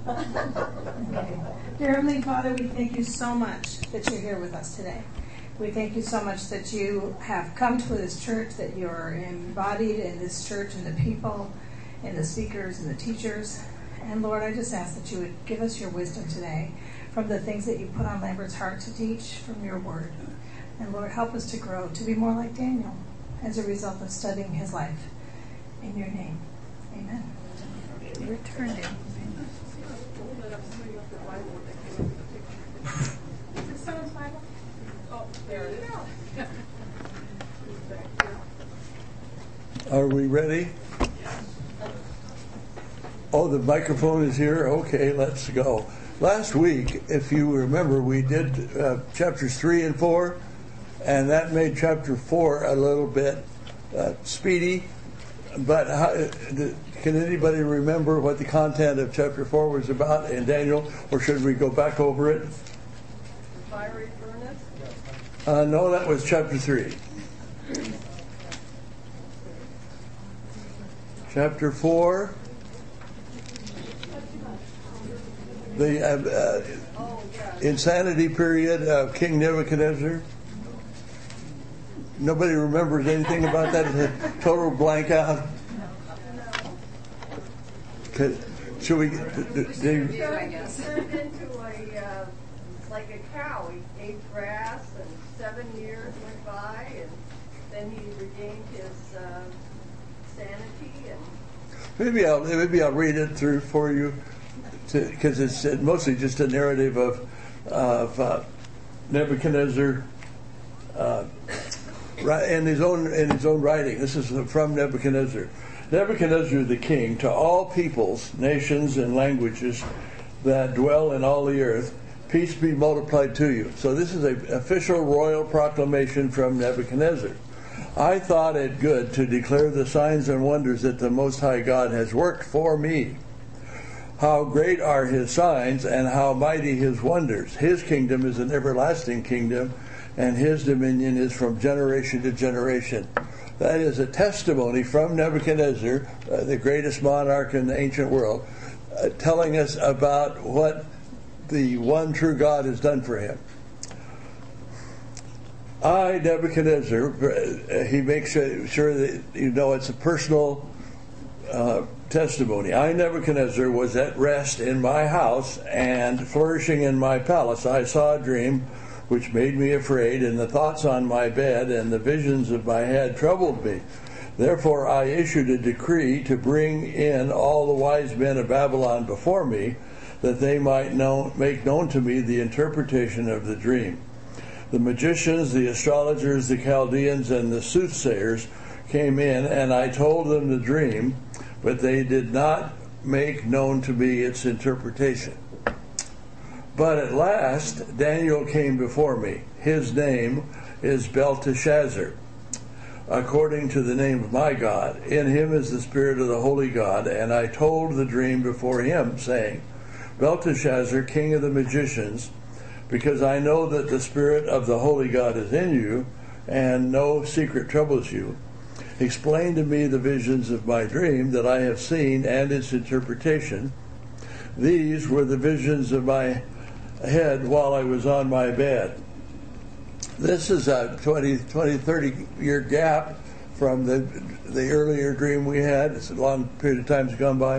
Okay. Dear Heavenly Father, we thank you so much that you're here with us today. We thank you so much that you have come to this church, that you're embodied in this church and the people and the speakers and the teachers. And Lord, I just ask that you would give us your wisdom today from the things that you put on Lambert's heart to teach from your word. And Lord, help us to grow, to be more like Daniel as a result of studying his life. In your name, amen. Your turn, Daniel. Is this someone's Bible? Oh, there it is. Are we ready? Oh, the microphone is here? Okay, let's go. Last week, if you remember, we did chapters 3 and 4, and that made chapter 4 a little bit speedy. But can anybody remember what the content of chapter 4 was about in Daniel, or should we go back over it? Fiery furnace? No, that was chapter 3. Chapter 4, the insanity period of King Nebuchadnezzar. Nobody remembers anything about that? It's a total blank out. Okay. Should we? I guess. He turned into like a cow. He ate grass, and 7 years went by, and then he regained his sanity. And maybe I'll read it through for you, because it's mostly just a narrative of Nebuchadnezzar. In his own writing. This is from Nebuchadnezzar. Nebuchadnezzar the king, to all peoples, nations, and languages that dwell in all the earth, peace be multiplied to you. So this is an official royal proclamation from Nebuchadnezzar. I thought it good to declare the signs and wonders that the Most High God has worked for me. How great are his signs and how mighty his wonders. His kingdom is an everlasting kingdom, and his dominion is from generation to generation. That is a testimony from Nebuchadnezzar, the greatest monarch in the ancient world, telling us about what the one true God has done for him. I, Nebuchadnezzar, he makes sure that you know it's a personal testimony. I, Nebuchadnezzar, was at rest in my house and flourishing in my palace. I saw a dream which made me afraid, and the thoughts on my bed and the visions of my head troubled me. Therefore I issued a decree to bring in all the wise men of Babylon before me, that they might make known to me the interpretation of the dream. The magicians, the astrologers, the Chaldeans, and the soothsayers came in, and I told them the dream, but they did not make known to me its interpretation. But at last Daniel came before me. His name is Belteshazzar, according to the name of my God. In him is the spirit of the holy God, and I told the dream before him, saying, Belteshazzar, king of the magicians, because I know that the spirit of the holy God is in you, and no secret troubles you, explain to me the visions of my dream that I have seen and its interpretation. These were the visions of my head while I was on my bed. This is a 30 year gap from the earlier dream we had. It's a long period of time has gone by.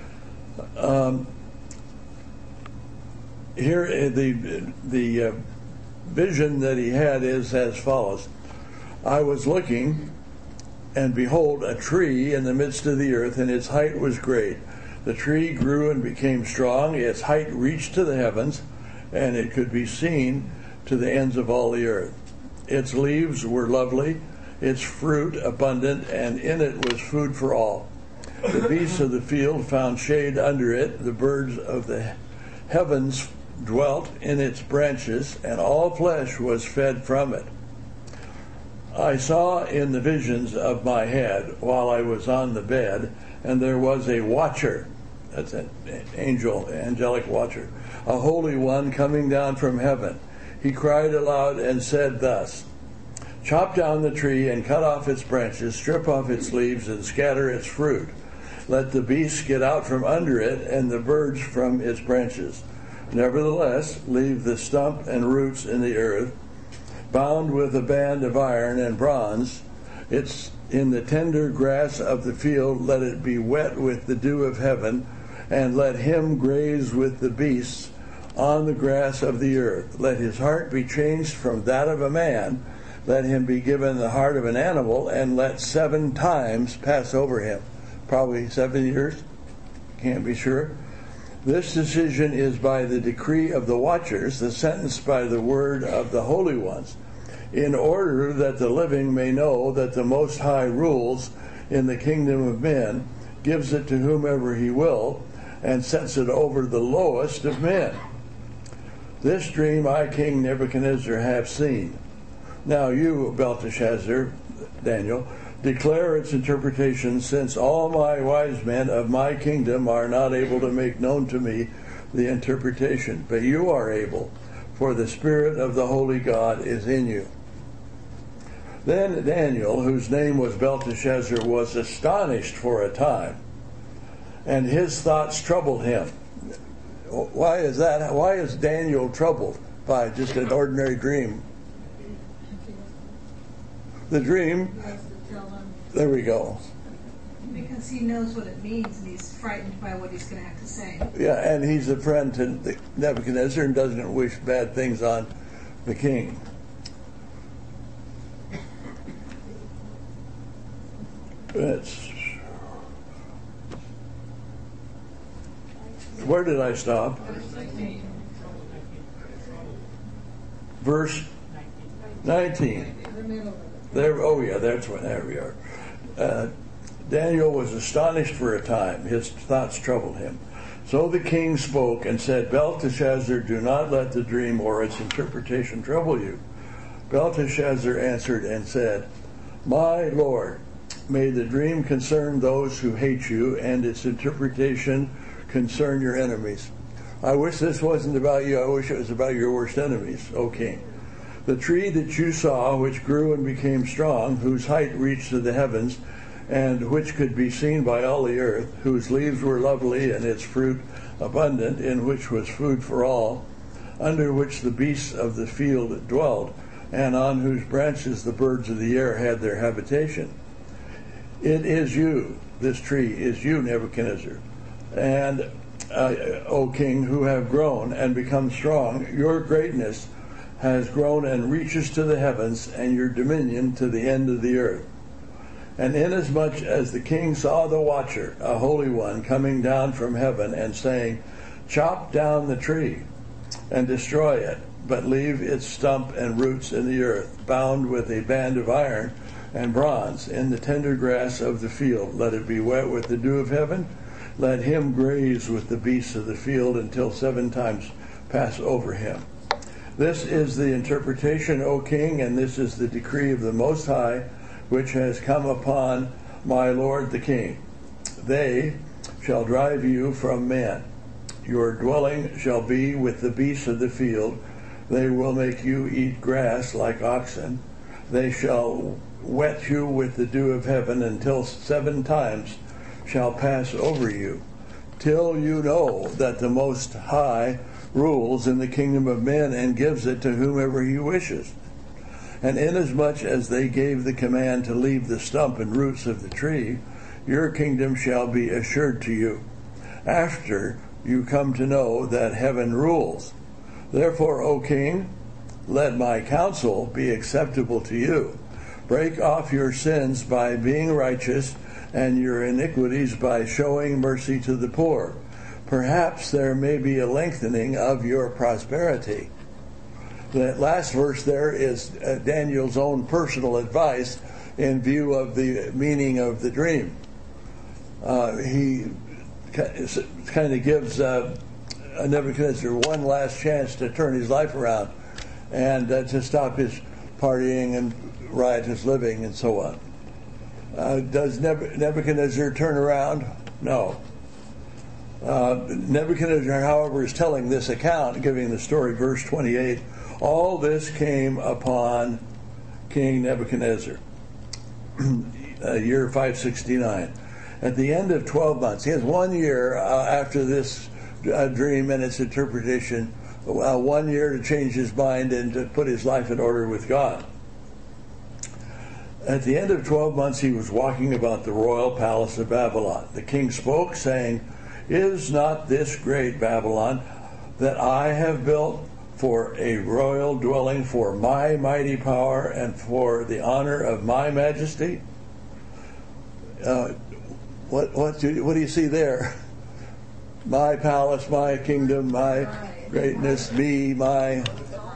Here the vision that he had is as follows. I was looking, and behold, a tree in the midst of the earth, and its height was great. The tree grew and became strong. Its height reached to the heavens, and it could be seen to the ends of all the earth. Its leaves were lovely, its fruit abundant, and in it was food for all. The beasts of the field found shade under it. The birds of the heavens dwelt in its branches, and all flesh was fed from it. I saw in the visions of my head while I was on the bed, and there was a watcher. That's an angelic watcher, a holy one coming down from heaven. He cried aloud and said thus, chop down the tree and cut off its branches, strip off its leaves and scatter its fruit. let the beasts get out from under it, and the birds from its branches. Nevertheless, leave the stump and roots in the earth, bound with a band of iron and bronze. It's in the tender grass of the field, let it be wet with the dew of heaven, and let him graze with the beasts on the grass of the earth. Let his heart be changed from that of a man, let him be given the heart of an animal, and let 7 times pass over him. Probably 7 years, can't be sure. This decision is by the decree of the watchers, the sentence by the word of the holy ones, in order that the living may know that the Most High rules in the kingdom of men, gives it to whomever he will, and sets it over the lowest of men. This dream I, King Nebuchadnezzar, have seen. Now you, Belteshazzar, Daniel, declare its interpretation, since all my wise men of my kingdom are not able to make known to me the interpretation, but you are able, for the Spirit of the Holy God is in you. Then Daniel, whose name was Belteshazzar, was astonished for a time, and his thoughts troubled him. Why is that? Why is Daniel troubled by just an ordinary dream? The dream, there we go. Because he knows what it means, and he's frightened by what he's going to have to say. Yeah, and he's a friend to Nebuchadnezzar and doesn't wish bad things on the king. Where did I stop? Verse 19. There, oh yeah, that's when, there we are. Daniel was astonished for a time. His thoughts troubled him. So the king spoke and said, Belteshazzar, do not let the dream or its interpretation trouble you. Belteshazzar answered and said, My Lord, may the dream concern those who hate you, and its interpretation concern your enemies. I wish this wasn't about you. I wish it was about your worst enemies, O king. The tree that you saw, which grew and became strong, whose height reached to the heavens, and which could be seen by all the earth, whose leaves were lovely and its fruit abundant, in which was food for all, under which the beasts of the field dwelled, and on whose branches the birds of the air had their habitation. It is you, this tree is you, Nebuchadnezzar, and O king, who have grown and become strong. Your greatness has grown and reaches to the heavens, and your dominion to the end of the earth. And inasmuch as the king saw the watcher, a holy one, coming down from heaven and saying, Chop down the tree and destroy it, but leave its stump and roots in the earth, bound with a band of iron and bronze, in the tender grass of the field. Let it be wet with the dew of heaven. Let him graze with the beasts of the field until 7 times pass over him. This is the interpretation, O king, and this is the decree of the Most High, which has come upon my lord the king. They shall drive you from men. Your dwelling shall be with the beasts of the field. They will make you eat grass like oxen. They shall wet you with the dew of heaven until 7 times shall pass over you, till you know that the Most High rules in the kingdom of men and gives it to whomever he wishes. And inasmuch as they gave the command to leave the stump and roots of the tree, your kingdom shall be assured to you, after you come to know that heaven rules. Therefore, O king, let my counsel be acceptable to you. Break off your sins by being righteous, and your iniquities by showing mercy to the poor. Perhaps there may be a lengthening of your prosperity. That last verse there is Daniel's own personal advice in view of the meaning of the dream. He kind of gives Nebuchadnezzar one last chance to turn his life around and to stop his partying and riotous living and so on. Does Nebuchadnezzar turn around? No. Nebuchadnezzar, however, is telling this account, giving the story, verse 28, all this came upon King Nebuchadnezzar, year 569. At the end of 12 months, he has 1 year after this dream and its interpretation, 1 year to change his mind and to put his life in order with God. At the end of 12 months, he was walking about the royal palace of Babylon. The king spoke, saying, "Is not this great Babylon that I have built for a royal dwelling for my mighty power and for the honor of my majesty?" What do you see there? My palace, my kingdom, my greatness, me, my...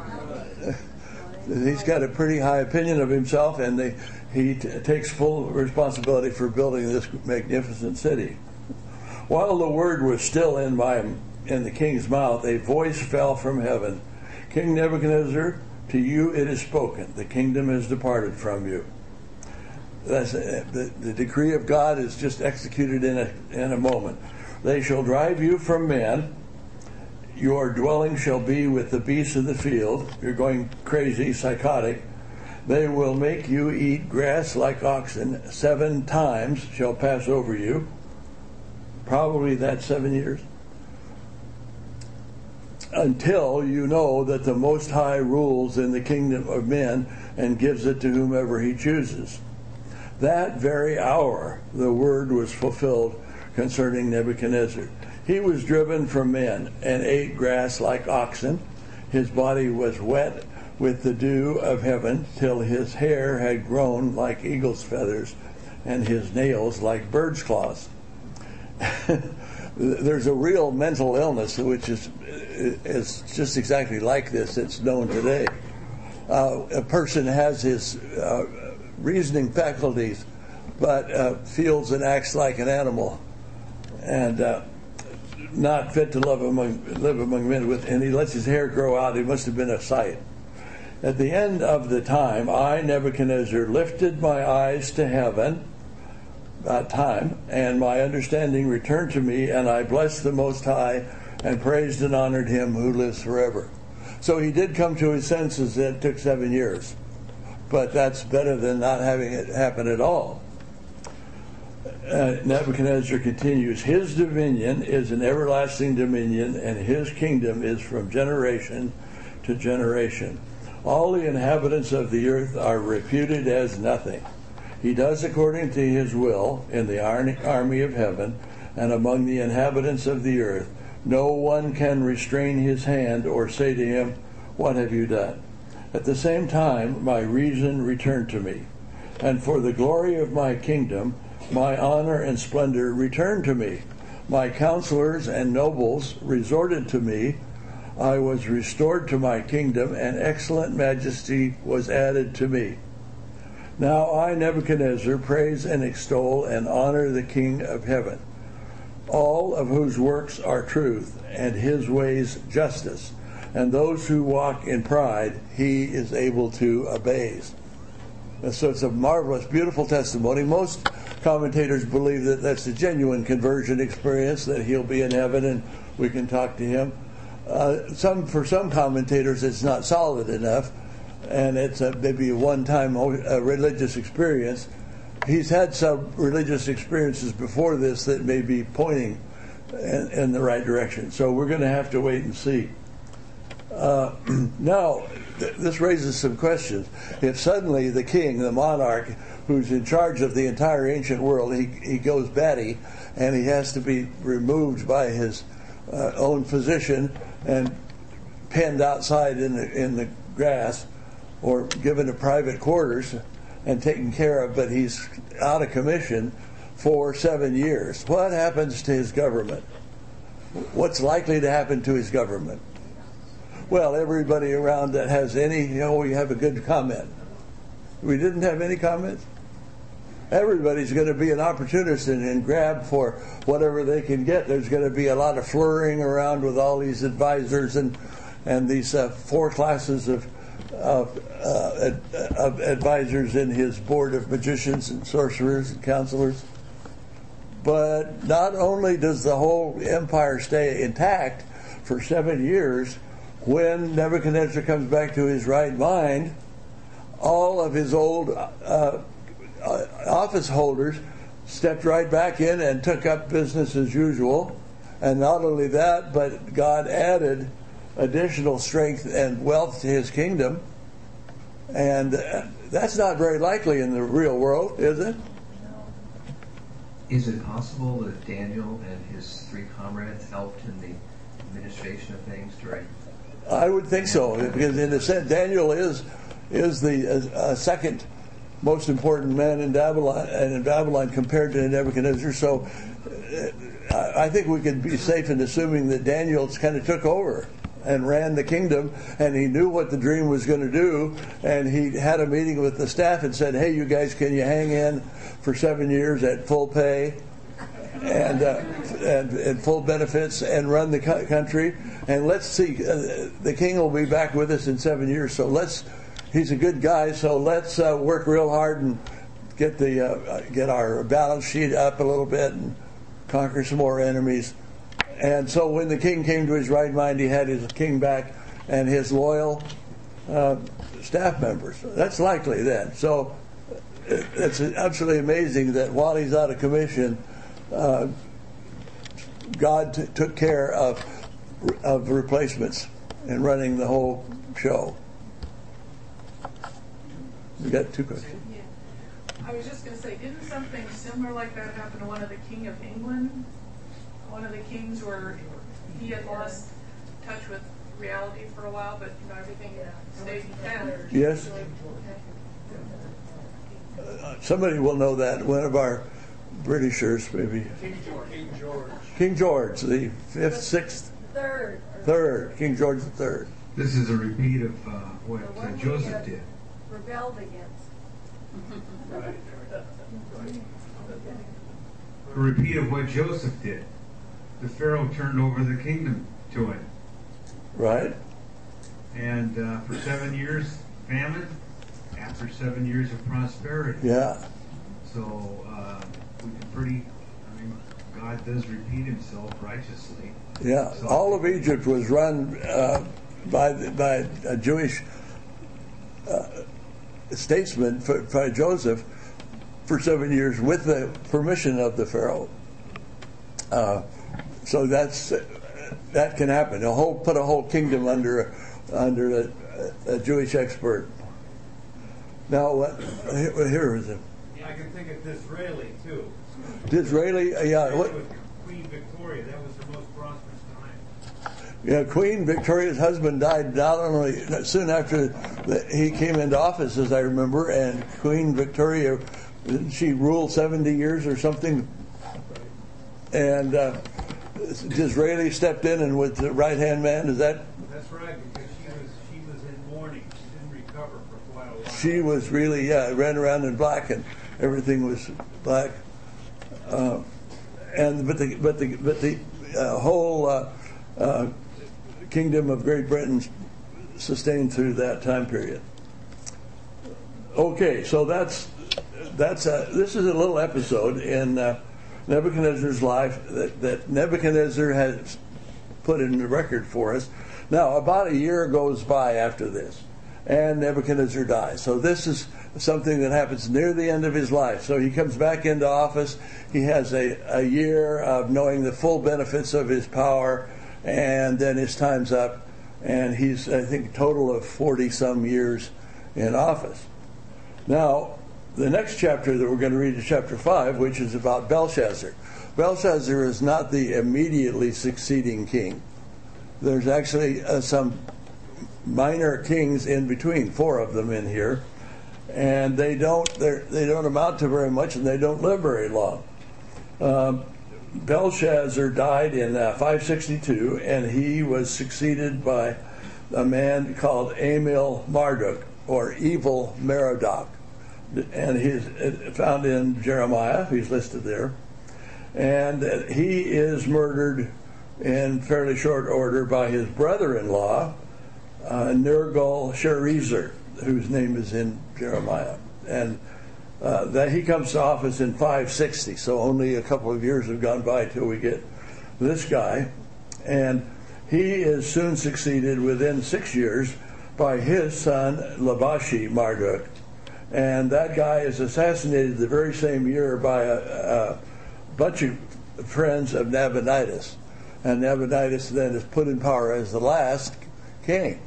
He's got a pretty high opinion of himself, and he takes full responsibility for building this magnificent city. While the word was still in the king's mouth, a voice fell from heaven. "King Nebuchadnezzar, to you it is spoken. The kingdom has departed from you." That's, the decree of God is just executed in a moment. "They shall drive you from men. Your dwelling shall be with the beasts of the field." You're going crazy, psychotic. "They will make you eat grass like oxen. 7 times shall pass over you." Probably that's 7 years. "Until you know that the Most High rules in the kingdom of men and gives it to whomever he chooses." That very hour the word was fulfilled concerning Nebuchadnezzar. He was driven from men and ate grass like oxen. His body was wet with the dew of heaven till his hair had grown like eagle's feathers and his nails like bird's claws. There's a real mental illness which is just exactly like this. It's known today. A person has his reasoning faculties, but feels and acts like an animal, and not fit to live among men. And he lets his hair grow out. He must have been a sight. At the end of the time, I, Nebuchadnezzar, lifted my eyes to heaven, and my understanding returned to me, and I blessed the Most High and praised and honored him who lives forever. So he did come to his senses. It took 7 years. But that's better than not having it happen at all. Nebuchadnezzar continues, "His dominion is an everlasting dominion, and his kingdom is from generation to generation. All the inhabitants of the earth are reputed as nothing. He does according to his will in the army of heaven and among the inhabitants of the earth. No one can restrain his hand or say to him, 'What have you done?' At the same time, my reason returned to me, and for the glory of my kingdom, my honor and splendor returned to me. My counselors and nobles resorted to me. I was restored to my kingdom, and excellent majesty was added to me. Now I, Nebuchadnezzar, praise and extol and honor the King of heaven, all of whose works are truth, and his ways justice. And those who walk in pride, he is able to abase." And so it's a marvelous, beautiful testimony. Most commentators believe that that's a genuine conversion experience, that he'll be in heaven and we can talk to him. For some commentators, it's not solid enough, and it's maybe a one-time religious experience. He's had some religious experiences before this that may be pointing in the right direction. So we're going to have to wait and see. Now, this raises some questions. If suddenly the king, the monarch, who's in charge of the entire ancient world, he goes batty, and he has to be removed by his own physician and penned outside in the grass, or given to private quarters and taken care of, but he's out of commission for 7 years. What happens to his government? What's likely to happen to his government? Well, everybody around that has any, we have a good comment. We didn't have any comments? Everybody's going to be an opportunist and grab for whatever they can get. There's going to be a lot of flurrying around with all these advisors and these 4 classes of advisors in his board of magicians and sorcerers and counselors. But not only does the whole empire stay intact for 7 years, when Nebuchadnezzar comes back to his right mind, all of his old office holders stepped right back in and took up business as usual. And not only that, but God added additional strength and wealth to his kingdom. And that's not very likely in the real world, is it? Is it possible that Daniel and his 3 comrades helped in the administration of things during? I would think so, because in a sense, Daniel is the second most important man in Babylon compared to Nebuchadnezzar. So I think we could be safe in assuming that Daniel kind of took over and ran the kingdom, and he knew what the dream was going to do, and he had a meeting with the staff and said, hey, you guys, can you hang in for 7 years at full pay and full benefits and run the country? And let's see, the king will be back with us in 7 years, so he's a good guy, so let's work real hard and get our balance sheet up a little bit and conquer some more enemies. And so when the king came to his right mind, he had his king back and his loyal staff members. That's likely then. So it's absolutely amazing that while he's out of commission, God took care of replacements and running the whole show. We got 2 questions. I was just going to say, didn't something similar like that happen to one of the King of England? One of the kings where he had lost touch with reality for a while, but everything stayed intact. Yes. Somebody will know that. One of our Britishers, maybe. King George, the 5th, 6th, 3rd. King George III. This is a repeat of what Joseph did. Rebelled against. A repeat of what Joseph did. The Pharaoh turned over the kingdom to him. Right. And for 7 years, famine. After 7 years of prosperity. Yeah. So God does repeat himself righteously. Yeah. So, all of Egypt was run by a Jewish statesman, by Joseph, for 7 years with the permission of the Pharaoh. So that can happen. Put a whole kingdom under a Jewish expert. Now, here is it. I can think of Disraeli too. Disraeli, yeah. What? With Queen Victoria, that was her most prosperous time. Yeah, Queen Victoria's husband died not only soon after he came into office, as I remember, and Queen Victoria, she ruled 70 years or something, and Disraeli stepped in and was the right-hand man. Is that? That's right, because she was in mourning. She didn't recover for quite a while. She was really, ran around in black, and everything was black. But the whole kingdom of Great Britain sustained through that time period. Okay, so this is a little episode in Nebuchadnezzar's life that Nebuchadnezzar has put in the record for us. Now, about a year goes by after this, and Nebuchadnezzar dies. So this is something that happens near the end of his life. So he comes back into office. He has a year of knowing the full benefits of his power, and then his time's up. And he's, I think, a total of 40-some years in office. Now, the next chapter that we're going to read is chapter 5, which is about Belshazzar. Belshazzar is not the immediately succeeding king. There's actually some minor kings in between, 4 of them in here, and they don't amount to very much, and they don't live very long. Belshazzar died in 562, and he was succeeded by a man called Emil Marduk, or Evil Merodach. And he's found in Jeremiah. He's listed there. And he is murdered in fairly short order by his brother-in-law, Nergal-Sharezer, whose name is in Jeremiah. And that he comes to office in 560, so only a couple of years have gone by till we get this guy. And he is soon succeeded within 6 years by his son, Labashi Marduk. And that guy is assassinated the very same year by a bunch of friends of Nabonidus. And Nabonidus then is put in power as the last king.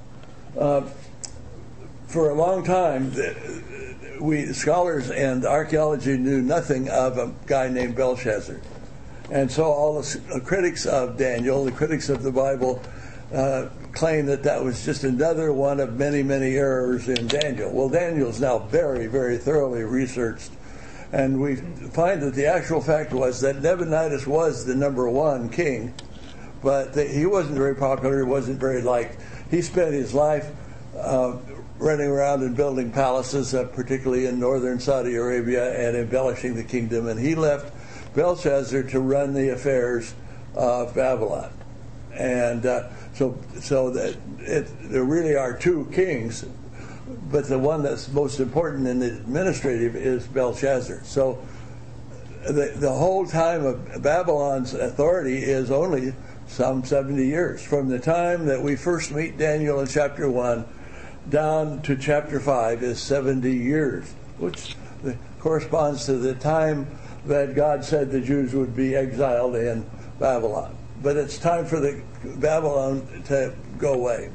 For a long time, we scholars and archaeology knew nothing of a guy named Belshazzar. And so all the critics of Daniel, the critics of the Bible, claim that that was just another one of many, many errors in Daniel. Well, Daniel's now very, very thoroughly researched. And we find that the actual fact was that Nabonidus was the number one king, but he wasn't very popular, he wasn't very liked. He spent his life running around and building palaces, particularly in northern Saudi Arabia, and embellishing the kingdom. And he left Belshazzar to run the affairs of Babylon. And so that there really are two kings, but the one that's most important in the administrative is Belshazzar. So the whole time of Babylon's authority is only some 70 years. From the time that we first meet Daniel in chapter 1 down to chapter 5 is 70 years, which corresponds to the time that God said the Jews would be exiled in Babylon. But it's time for the Babylon to go away.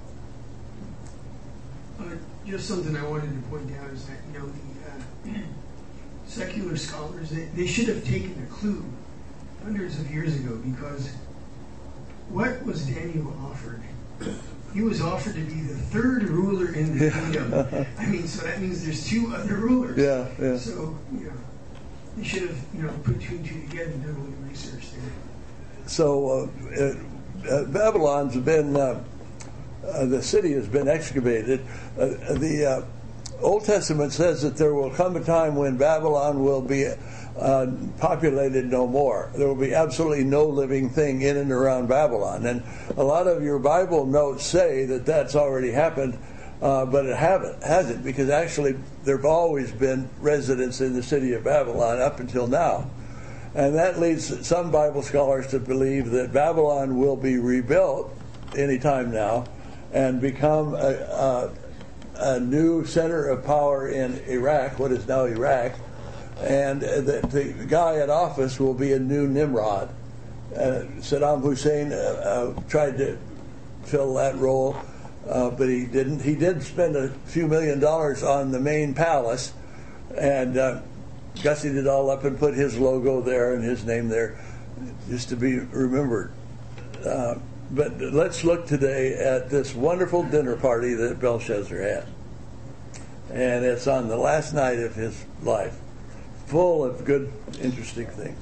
Just something I wanted to point out is that, the secular scholars, they should have taken a clue hundreds of years ago, because what was Daniel offered? He was offered to be the third ruler in the kingdom. I mean, so that means there's two other rulers. Yeah. So, they should have put two and two together and done a little research there. So Babylon's been, the city has been excavated. The Old Testament says that there will come a time when Babylon will be populated no more. There will be absolutely no living thing in and around Babylon. And a lot of your Bible notes say that that's already happened, but it hasn't, because actually there have always been residents in the city of Babylon up until now. And that leads some Bible scholars to believe that Babylon will be rebuilt any time now and become a new center of power in Iraq, what is now Iraq, and that the guy in office will be a new Nimrod. Saddam Hussein tried to fill that role, but he didn't. He did spend a few $1 million on the main palace, and gussied it all up and put his logo there and his name there, just to be remembered. But let's look today at this wonderful dinner party that Belshazzar had. And it's on the last night of his life, full of good, interesting things.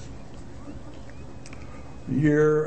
Year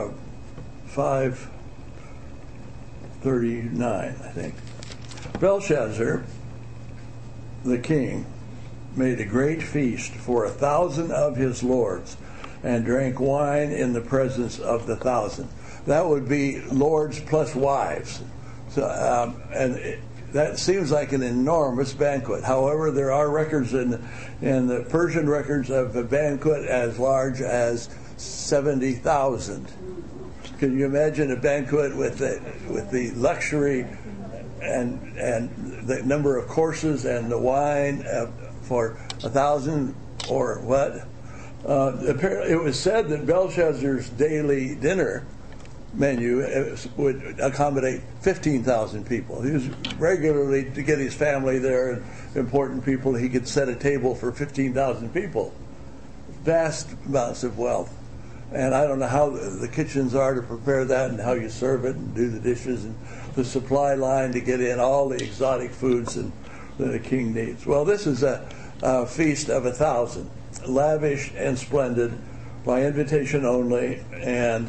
539, I think. Belshazzar, the king, made a great feast for 1,000 of his lords, and drank wine in the presence of the 1,000. That would be lords plus wives. So, that seems like an enormous banquet. However, there are records in the Persian records of a banquet as large as 70,000. Can you imagine a banquet with the luxury and the number of courses and the wine for 1,000 or what? Apparently, it was said that Belshazzar's daily dinner menu would accommodate 15,000 people. He was regularly, to get his family there and important people, he could set a table for 15,000 people. Vast amounts of wealth. And I don't know how the kitchens are to prepare that and how you serve it and do the dishes and the supply line to get in all the exotic foods that a king needs. Well, this is a feast of 1,000, lavish and splendid, by invitation only, and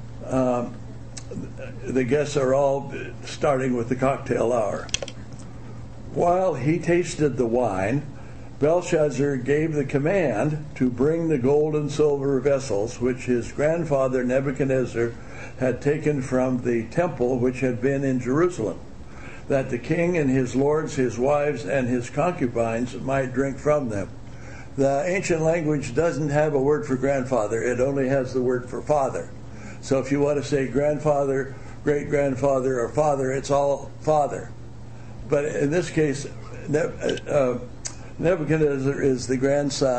the guests are all starting with the cocktail hour. While he tasted the wine, Belshazzar gave the command to bring the gold and silver vessels which his grandfather Nebuchadnezzar had taken from the temple which had been in Jerusalem, that the king and his lords, his wives, and his concubines might drink from them. The ancient language doesn't have a word for grandfather. It only has the word for father. So if you want to say grandfather, great-grandfather, or father, it's all father. but in this case, Nebuchadnezzar is the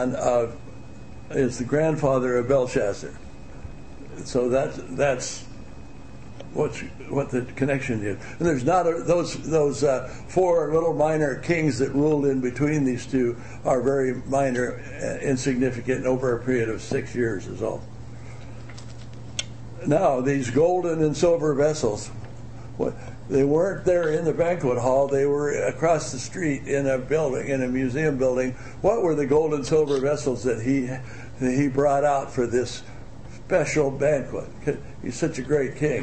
grandfather of Belshazzar. So that's what the connection is. And there's not those four little minor kings that ruled in between these two are very minor, insignificant over a period of 6 years is all. Now, these golden and silver vessels, they weren't there in the banquet hall. They were across the street in a building, in a museum building. What were the gold and silver vessels that he brought out for this special banquet? He's such a great king.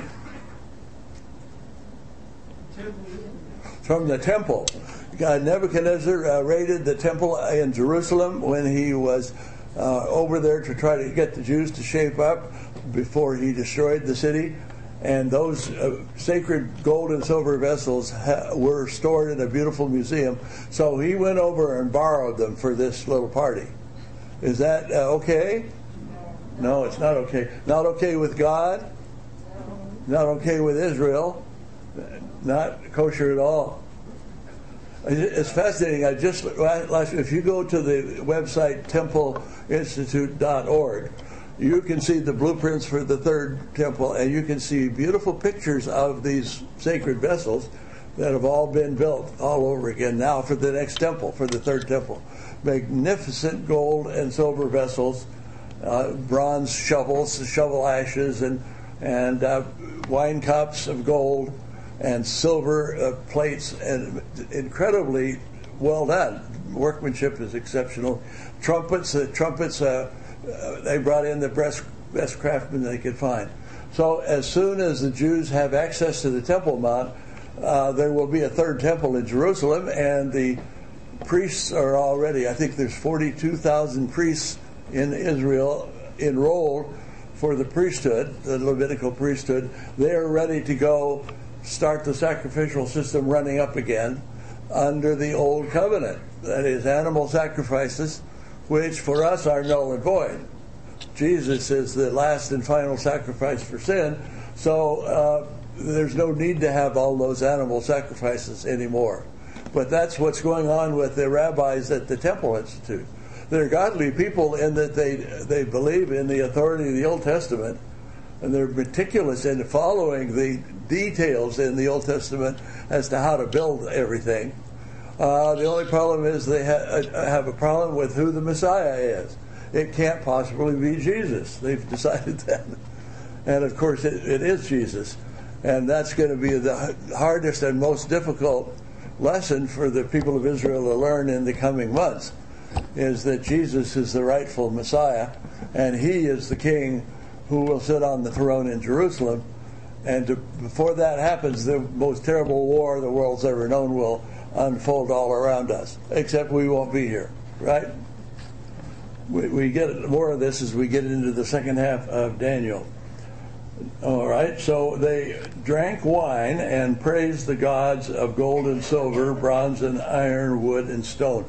From the temple. Nebuchadnezzar raided the temple in Jerusalem when he was over there to try to get the Jews to shape up before he destroyed the city. And those sacred gold and silver vessels were stored in a beautiful museum. So he went over and borrowed them for this little party. Is that okay? No, it's not okay. Not okay with God. Not okay with Israel. Not kosher at all. It's fascinating. If you go to the website templeinstitute.org, you can see the blueprints for the third temple, and you can see beautiful pictures of these sacred vessels that have all been built all over again now for the next temple, for the third temple. Magnificent gold and silver vessels, bronze shovels to shovel ashes, and wine cups of gold, and silver plates, and incredibly well done. Workmanship is exceptional. Trumpets, they brought in the best craftsmen they could find. So as soon as the Jews have access to the Temple Mount, there will be a third temple in Jerusalem, and the priests are already, I think there's 42,000 priests in Israel enrolled for the priesthood, the Levitical priesthood. They are ready to go start the sacrificial system running up again under the old covenant. That is, animal sacrifices, which for us are null and void. Jesus is the last and final sacrifice for sin, so there's no need to have all those animal sacrifices anymore. But that's what's going on with the rabbis at the Temple Institute. They're godly people in that they believe in the authority of the Old Testament, and they're meticulous in following the details in the Old Testament as to how to build everything. The only problem is they have a problem with who the Messiah is. It can't possibly be Jesus. They've decided that. And of course it is Jesus. And that's going to be the hardest and most difficult lesson for the people of Israel to learn in the coming months, is that Jesus is the rightful Messiah, and he is the king who will sit on the throne in Jerusalem. And before that happens, the most terrible war the world's ever known will unfold all around us, except we won't be here, right? We get more of this as we get into the second half of Daniel. All right, so they drank wine and praised the gods of gold and silver, bronze and iron, wood and stone.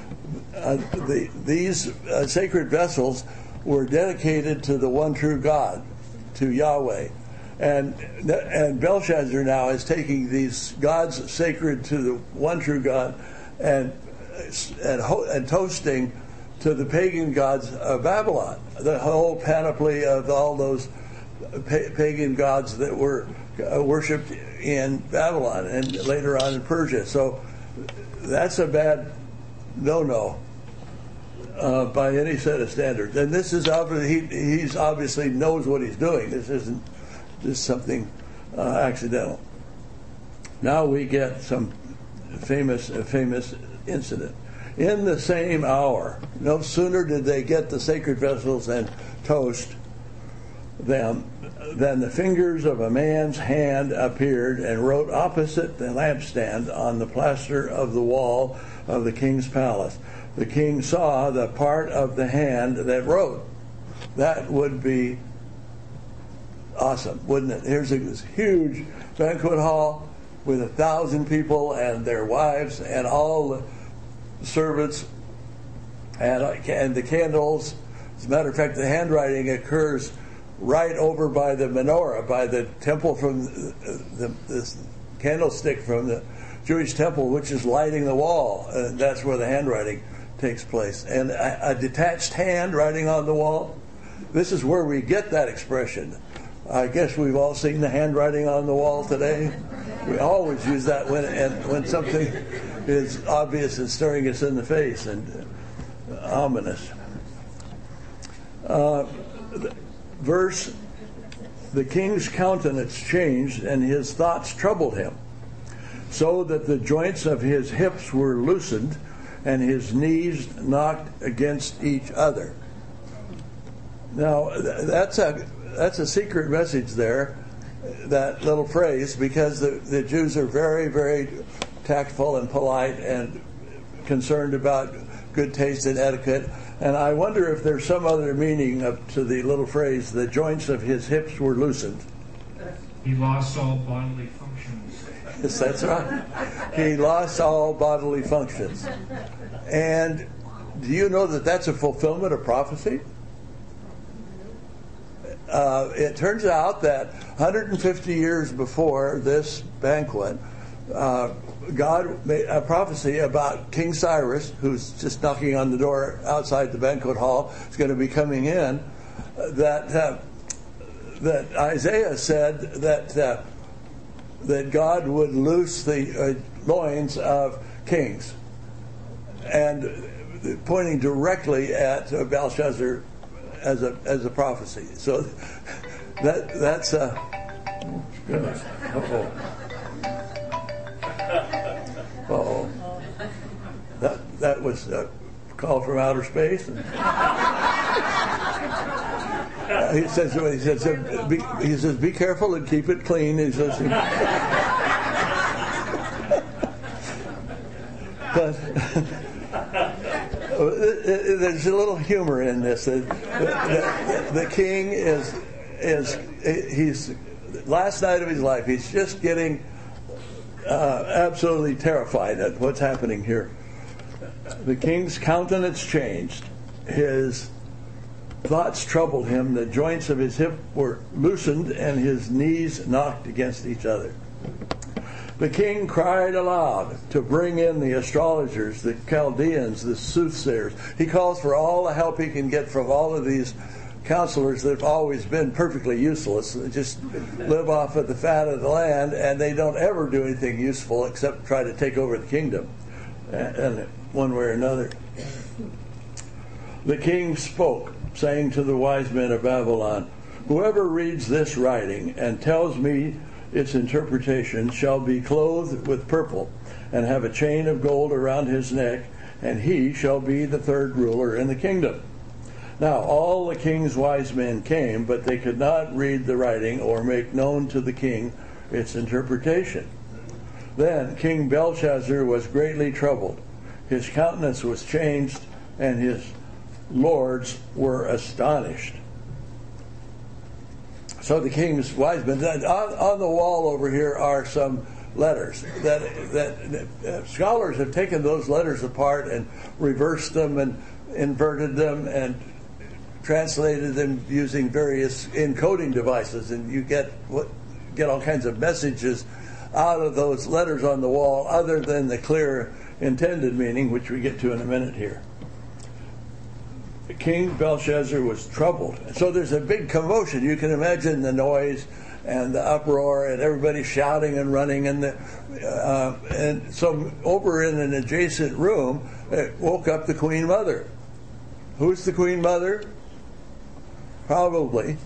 These sacred vessels were dedicated to the one true God, to Yahweh. And Belshazzar now is taking these gods sacred to the one true God and toasting to the pagan gods of Babylon, the whole panoply of all those pagan gods that were worshipped in Babylon and later on in Persia. So that's a bad no-no by any set of standards. And this is he's obviously knows what he's doing. This isn't just something accidental. Now we get some famous incident. In the same hour, no sooner did they get the sacred vessels and toast them than the fingers of a man's hand appeared and wrote opposite the lampstand on the plaster of the wall of the king's palace. The king saw the part of the hand that wrote. That would be awesome, wouldn't it? Here's this huge banquet hall with 1,000 people and their wives and all the servants and the candles. As a matter of fact, the handwriting occurs right over by the menorah, by the temple from the candlestick from the Jewish temple, which is lighting the wall. That's where the handwriting takes place. And a detached hand writing on the wall, this is where we get that expression. I guess we've all seen the handwriting on the wall today. We always use that when something is obvious and staring us in the face and ominous. Verse, the king's countenance changed and his thoughts troubled him, so that the joints of his hips were loosened and his knees knocked against each other. Now, that's a secret message there, that little phrase, because the Jews are very, very tactful and polite and concerned about good taste and etiquette. And I wonder if there's some other meaning to the little phrase, the joints of his hips were loosened. He lost all bodily functions. Yes, that's right. He lost all bodily functions. And do you know that that's a fulfillment of prophecy? It turns out that 150 years before this banquet, God made a prophecy about King Cyrus, who's just knocking on the door outside the banquet hall, is going to be coming in, that Isaiah said that God would loose the loins of kings, and pointing directly at Belshazzar as a prophecy. So that's goodness. Uh-oh. That was a call from outer space. He says, be careful and keep it clean. He says, but there's a little humor in this. The king he's last night of his life. He's just getting absolutely terrified at what's happening here. The king's countenance changed. His thoughts troubled him. The joints of his hip were loosened and his knees knocked against each other. The king cried aloud to bring in the astrologers, the Chaldeans, the soothsayers. He calls for all the help he can get from all of these counselors that have always been perfectly useless. They just live off of the fat of the land, and they don't ever do anything useful except try to take over the kingdom, and one way or another. The king spoke, saying to the wise men of Babylon, "Whoever reads this writing and tells me its interpretation shall be clothed with purple and have a chain of gold around his neck, and he shall be the third ruler in the kingdom." Now all the king's wise men came, but they could not read the writing or make known to the king its interpretation. Then King Belshazzar was greatly troubled. His countenance was changed, and his lords were astonished. So the king's wise men, on the wall over here are some letters that scholars have taken those letters apart and reversed them and inverted them and translated them using various encoding devices, and you get all kinds of messages out of those letters on the wall other than the clear intended meaning, which we get to in a minute here. King Belshazzar was troubled. So there's a big commotion. You can imagine the noise and the uproar and everybody shouting and running, and so over in an adjacent room, it woke up the Queen Mother. Who's the Queen Mother? Probably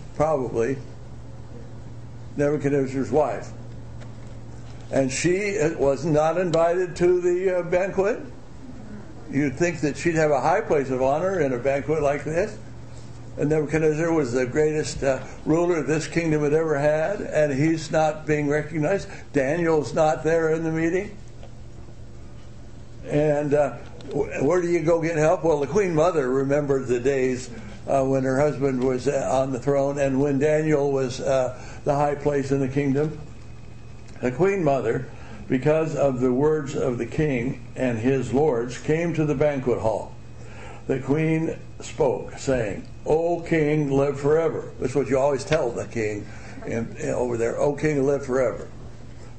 Nebuchadnezzar's wife. And she was not invited to the banquet. You'd think that she'd have a high place of honor in a banquet like this. And Nebuchadnezzar was the greatest ruler this kingdom had ever had, and he's not being recognized. Daniel's not there in the meeting. And where do you go get help? Well, the Queen Mother remembered the days when her husband was on the throne and when Daniel was the high place in the kingdom. The Queen Mother, because of the words of the king and his lords, came to the banquet hall. The queen spoke, saying, "O king, live forever." That's what you always tell the king over there. "O king, live forever."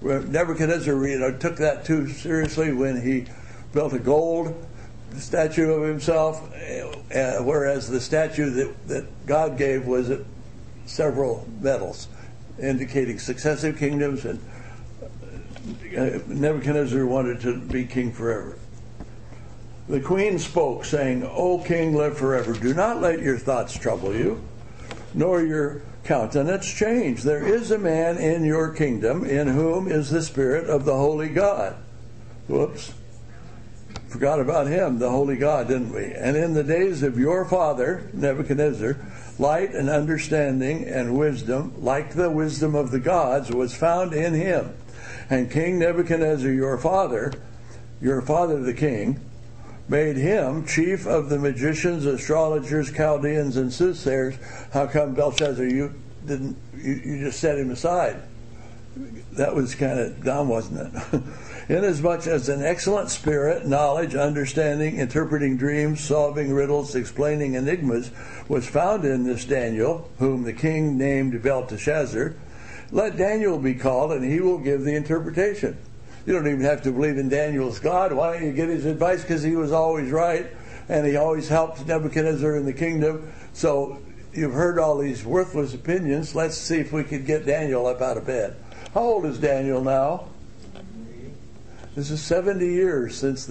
Nebuchadnezzar took that too seriously when he built a gold statue of himself, whereas the statue that God gave was several metals, indicating successive kingdoms, and Nebuchadnezzar wanted to be king forever. The queen spoke, saying, O king, live forever. Do not let your thoughts trouble you, nor your countenance change. There is a man in your kingdom in whom is the Spirit of the Holy God. Whoops. Forgot about him, the Holy God, didn't we? And in the days of your father, Nebuchadnezzar, light and understanding and wisdom, like the wisdom of the gods, was found in him. And King Nebuchadnezzar, your father the king, made him chief of the magicians, astrologers, Chaldeans, and soothsayers. How come, Belshazzar, you just set him aside? That was kind of dumb, wasn't it? Inasmuch as an excellent spirit, knowledge, understanding, interpreting dreams, solving riddles, explaining enigmas, was found in this Daniel, whom the king named Belteshazzar, let Daniel be called, and he will give the interpretation. You don't even have to believe in Daniel's God. Why don't you get his advice? Because he was always right, and he always helped Nebuchadnezzar in the kingdom. So you've heard all these worthless opinions. Let's see if we could get Daniel up out of bed. How old is Daniel now? This is 70 years since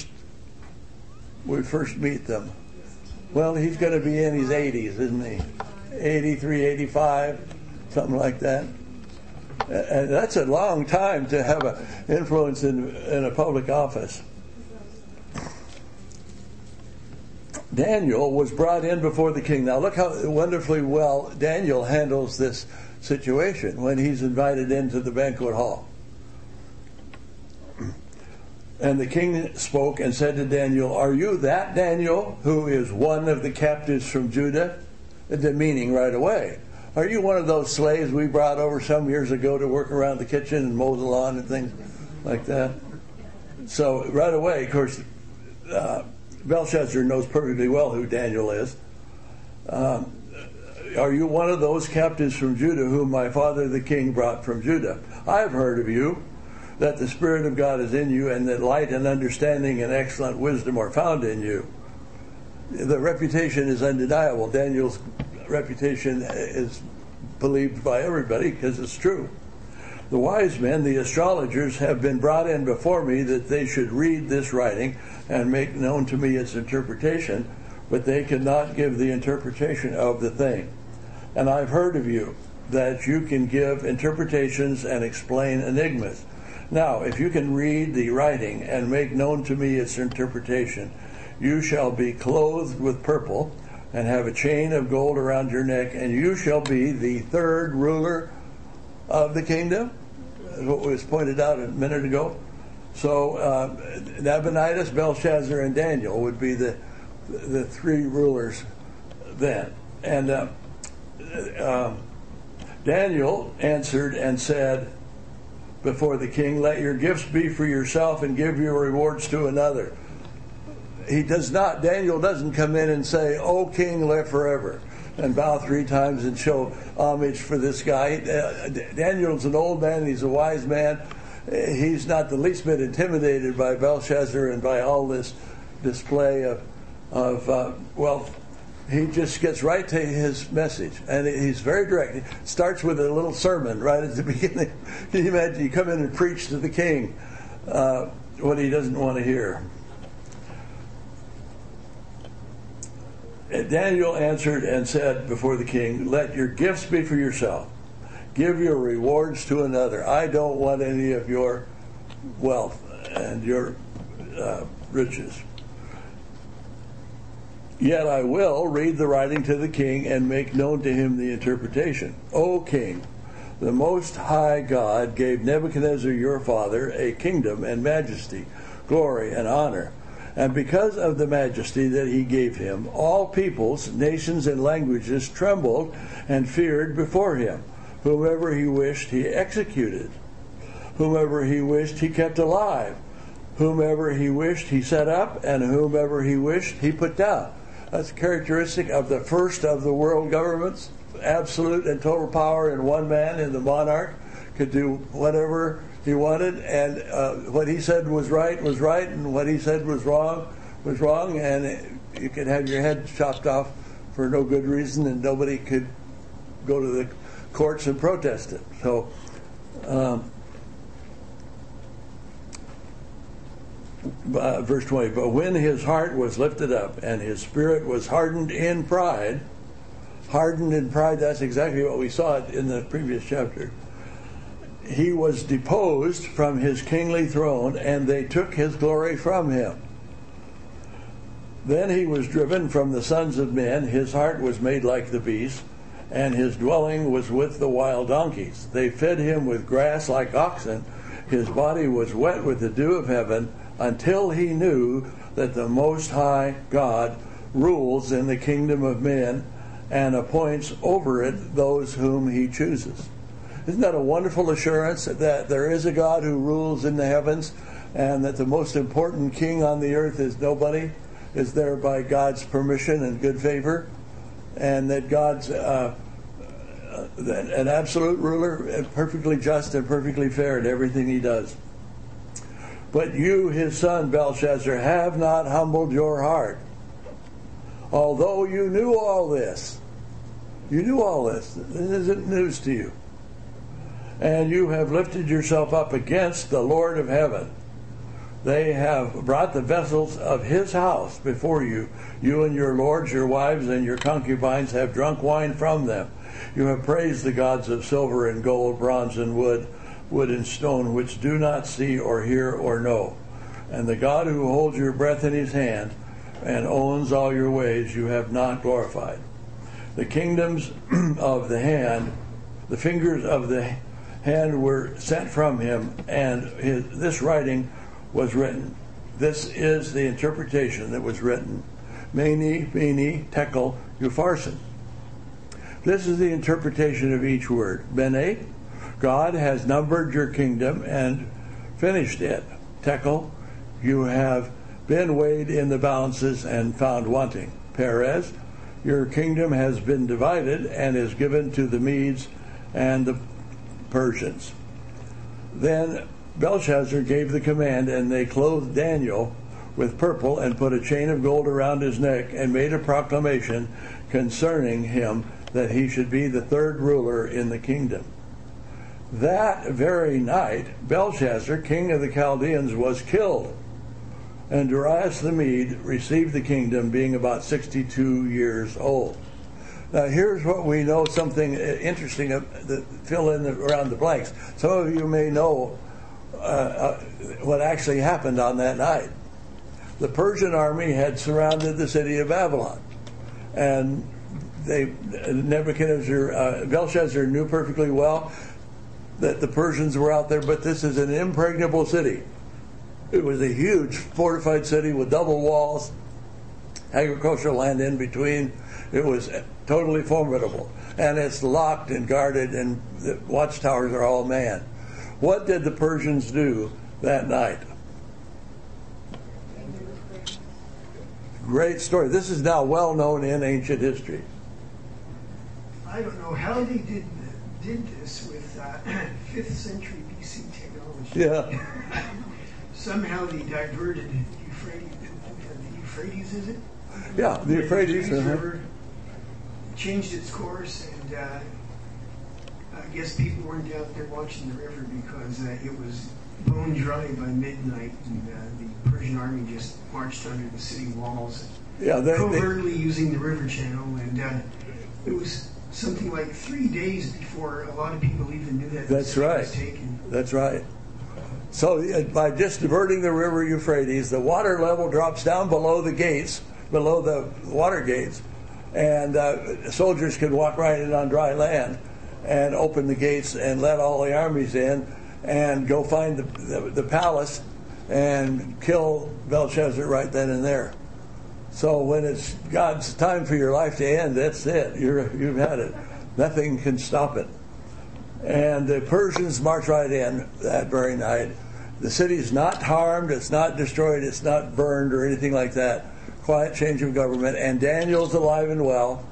we first meet them. Well, he's going to be in his 80s, isn't he? 83, 85, something like that. And that's a long time to have an influence in a public office. Daniel was brought in before the king. Now look how wonderfully well Daniel handles this situation when he's invited into the banquet hall. And the king spoke and said to Daniel, are you that Daniel who is one of the captives from Judah? The meaning right away. Are you one of those slaves we brought over some years ago to work around the kitchen and mow the lawn and things like that? So right away, of course, Belshazzar knows perfectly well who Daniel is. Are you one of those captives from Judah whom my father the king brought from Judah? I have heard of you, that the Spirit of God is in you, and that light and understanding and excellent wisdom are found in you. The reputation is undeniable. Daniel's reputation is believed by everybody because it's true. The wise men, the astrologers, have been brought in before me that they should read this writing and make known to me its interpretation, but they cannot give the interpretation of the thing. And I've heard of you that you can give interpretations and explain enigmas. Now, if you can read the writing and make known to me its interpretation, you shall be clothed with purple and have a chain of gold around your neck, and you shall be the third ruler of the kingdom, as what was pointed out a minute ago. So Nabonidus, Belshazzar, and Daniel would be the three rulers then. And Daniel answered and said before the king, let your gifts be for yourself and give your rewards to another. Daniel doesn't come in and say, O king, live forever, and bow 3 times and show homage for this guy. Daniel's an old man, he's a wise man. He's not the least bit intimidated by Belshazzar and by all this display of wealth. He just gets right to his message, and he's very direct. He starts with a little sermon right at the beginning. Can you imagine? You come in and preach to the king what he doesn't want to hear. Daniel answered and said before the king, let your gifts be for yourself. Give your rewards to another. I don't want any of your wealth and your riches. Yet I will read the writing to the king and make known to him the interpretation. O king, the Most High God gave Nebuchadnezzar your father a kingdom and majesty, glory and honor. And because of the majesty that he gave him, all peoples, nations, and languages trembled and feared before him. Whomever he wished, he executed. Whomever he wished, he kept alive. Whomever he wished, he set up, and whomever he wished, he put down. That's characteristic of the first of the world governments, absolute and total power in one man, in the monarch. could do whatever he wanted, and what he said was right, and what he said was wrong, and you could have your head chopped off for no good reason, and nobody could go to the courts and protest it. So, verse 20, but when his heart was lifted up and his spirit was hardened in pride, that's exactly what we saw in the previous chapter. He was deposed from his kingly throne, and they took his glory from him. Then he was driven from the sons of men, his heart was made like the beast, and his dwelling was with the wild donkeys. They fed him with grass like oxen, his body was wet with the dew of heaven, until he knew that the Most High God rules in the kingdom of men and appoints over it those whom he chooses. Isn't that a wonderful assurance that there is a God who rules in the heavens, and that the most important king on the earth is nobody, is there by God's permission and good favor, and that God's an absolute ruler, and perfectly just and perfectly fair in everything he does. But you, his son Belshazzar, have not humbled your heart. Although you knew all this. This isn't news to you. And you have lifted yourself up against the Lord of heaven. They have brought the vessels of his house before you. You and your lords, your wives, and your concubines have drunk wine from them. You have praised the gods of silver and gold, bronze and wood and stone, which do not see or hear or know. And the God who holds your breath in his hand and owns all your ways, you have not glorified. The kingdoms of the hand, the fingers of the hand were sent from him, and this writing was written. This is the interpretation that was written. Mene, bene, tekel, upharsin. This is the interpretation of each word. Bene, God has numbered your kingdom and finished it. Tekel, you have been weighed in the balances and found wanting. Perez, your kingdom has been divided and is given to the Medes and the Persians. Then Belshazzar gave the command, and they clothed Daniel with purple and put a chain of gold around his neck and made a proclamation concerning him that he should be the third ruler in the kingdom. That very night, Belshazzar, king of the Chaldeans, was killed, and Darius the Mede received the kingdom, being about 62 years old. Now, here's what we know, something interesting that fill in around the blanks. Some of you may know what actually happened on that night. The Persian army had surrounded the city of Babylon, and Belshazzar knew perfectly well that the Persians were out there, but this is an impregnable city. It was a huge fortified city with double walls, agricultural land in between. It was totally formidable, and it's locked and guarded, and the watchtowers are all manned. What did the Persians do that night? Great story. This is now well known in ancient history. I don't know how they did this with 5th century BC technology. Yeah. Somehow they diverted the Euphrates, is it? Yeah, the Euphrates River changed its course, and I guess people weren't out there watching the river because it was bone dry by midnight, and the Persian army just marched under the city walls, covertly using the river channel, and it was something like 3 days before a lot of people even knew that the city was taken. That's right. So by just diverting the river Euphrates, the water level drops down below the gates, below the water gates, and soldiers could walk right in on dry land and open the gates and let all the armies in and go find the palace and kill Belshazzar right then and there. So when it's God's time for your life to end, that's it. You've had it. Nothing can stop it. And the Persians march right in that very night. The city's not harmed, it's not destroyed, it's not burned or anything like that. Quiet change of government. And Daniel's alive and well.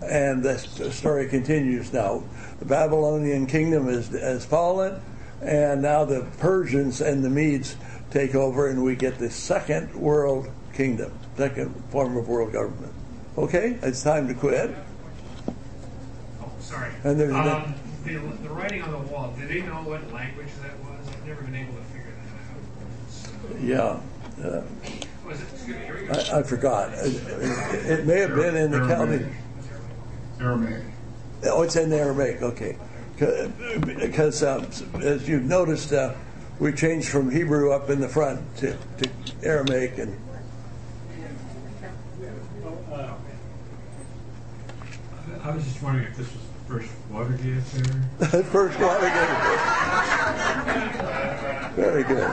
and the story continues now. The Babylonian kingdom has fallen, and now the Persians and the Medes take over, and we get the second world kingdom, second form of world government. Okay, it's time to quit. Oh, sorry. And there's the writing on the wall, did they know what language that was? I've never been able to figure that out. Yeah. Was it? Here we go. I forgot. It may have been in the Chaldean. Aramaic. Oh, it's in the Aramaic. Okay. Because as you've noticed, we changed from Hebrew up in the front to Aramaic, and I was just wondering if this was the first Watergate affair. First Watergate. Very good.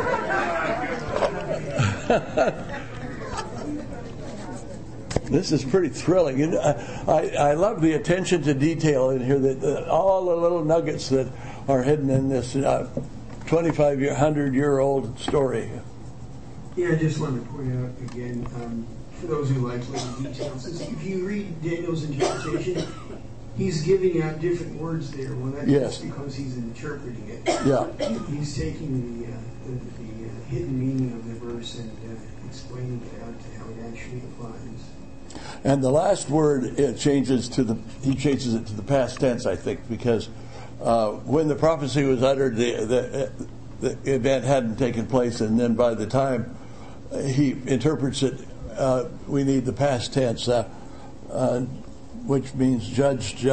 This is pretty thrilling. And I love the attention to detail in here, that all the little nuggets that are hidden in this 100-year-old story. Yeah, I just wanted to point out again, for those who like little details, if you read Daniel's interpretation, he's giving out different words there. Well, that's just because he's interpreting it. Yeah. He's taking the hidden meaning of the verse and explaining it out to how it actually applies. And the last word, he changes it to the past tense, I think, because when the prophecy was uttered, the event hadn't taken place, and then by the time he interprets it, we need the past tense, which means judged,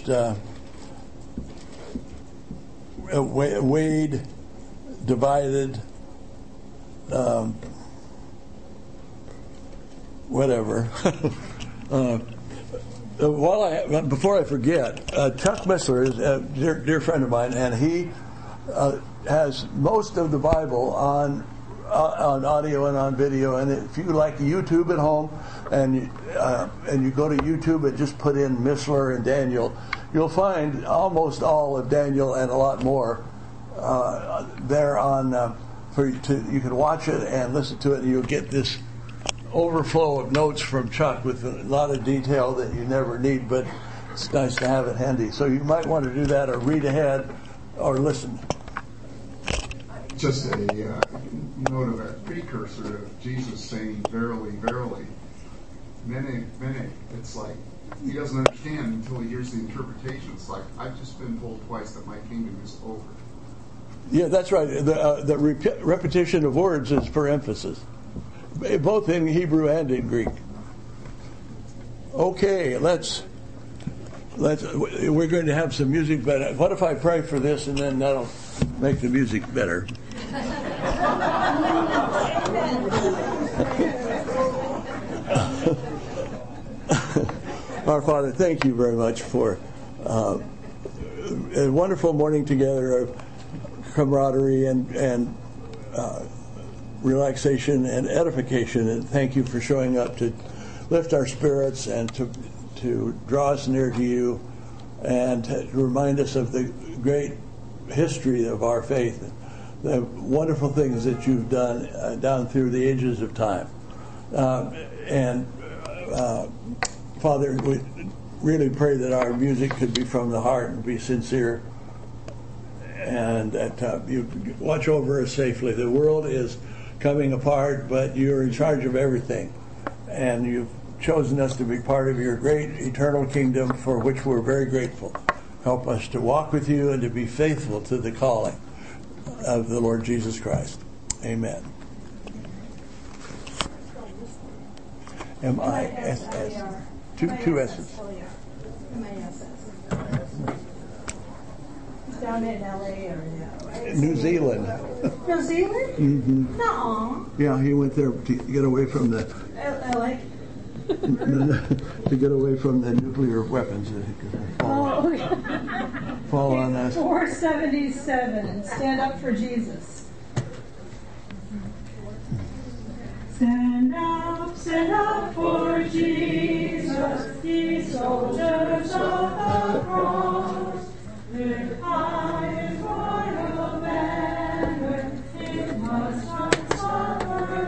weighed, divided, whatever. Before I forget, Chuck Missler is a dear friend of mine, and he has most of the Bible on audio and on video. And if you like YouTube at home, and you go to YouTube and just put in Missler and Daniel, you'll find almost all of Daniel and a lot more there on. You can watch it and listen to it, and you'll get this overflow of notes from Chuck with a lot of detail that you never need, but it's nice to have it handy. So you might want to do that, or read ahead, or listen. Just a note of a precursor of Jesus saying, "Verily, verily." Many, it's like he doesn't understand until he hears the interpretation. It's like, I've just been told twice that my kingdom is over. Yeah, that's right. The repetition of words is for emphasis, both in Hebrew and in Greek. Okay, we're going to have some music, but what if I pray for this, and then that'll make the music better? Our Father, thank you very much for a wonderful morning together of camaraderie and relaxation and edification, and thank you for showing up to lift our spirits and to draw us near to you and to remind us of the great history of our faith, the wonderful things that you've done down through the ages of time. Father, we really pray that our music could be from the heart and be sincere, and that you watch over us safely. The world is coming apart, but you're in charge of everything, and you've chosen us to be part of your great eternal kingdom, for which we're very grateful. Help us to walk with you and to be faithful to the calling of the Lord Jesus Christ. Amen. M-I-S-S. Two S's. M-I-S-S. Down in L.A. area, right? New Zealand. New Zealand? Mm-hmm. No. Yeah, he went there to get away from the L.A. to get away from the nuclear weapons that could fall on us. 477 and stand up for Jesus. Stand up for Jesus, ye soldiers of the cross. Lift high his royal banner, it must not suffer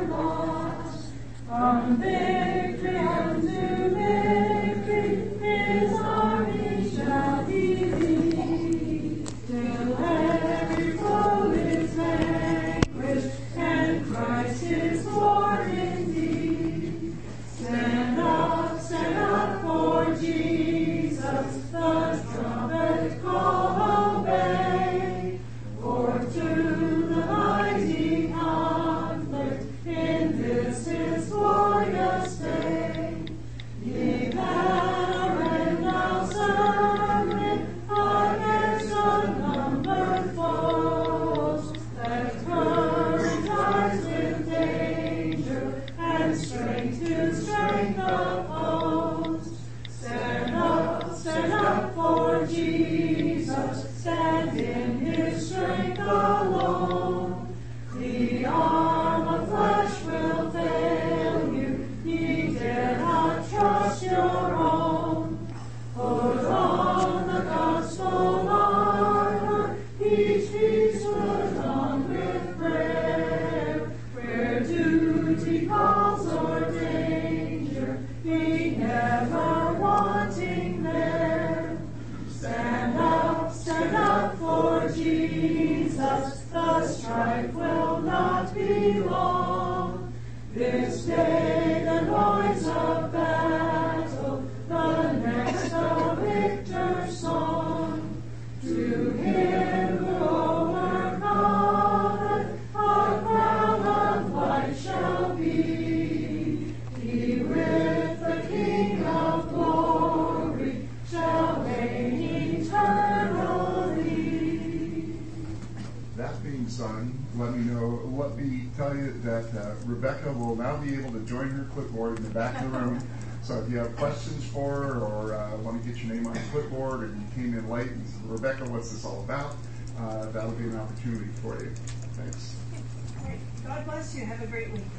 loss. From victory unto victory is our the strife will not be long. This day the noise of battle, the next the victor's song. To him who overcometh, a crown of life shall be. He with the King of glory shall reign eternally. That being sung, let me tell you that Rebecca will now be able to join her clipboard in the back of the room. So if you have questions for her or want to get your name on the clipboard, or you came in late and said, Rebecca, what's this all about? That'll be an opportunity for you. Thanks. All right. God bless you. Have a great week.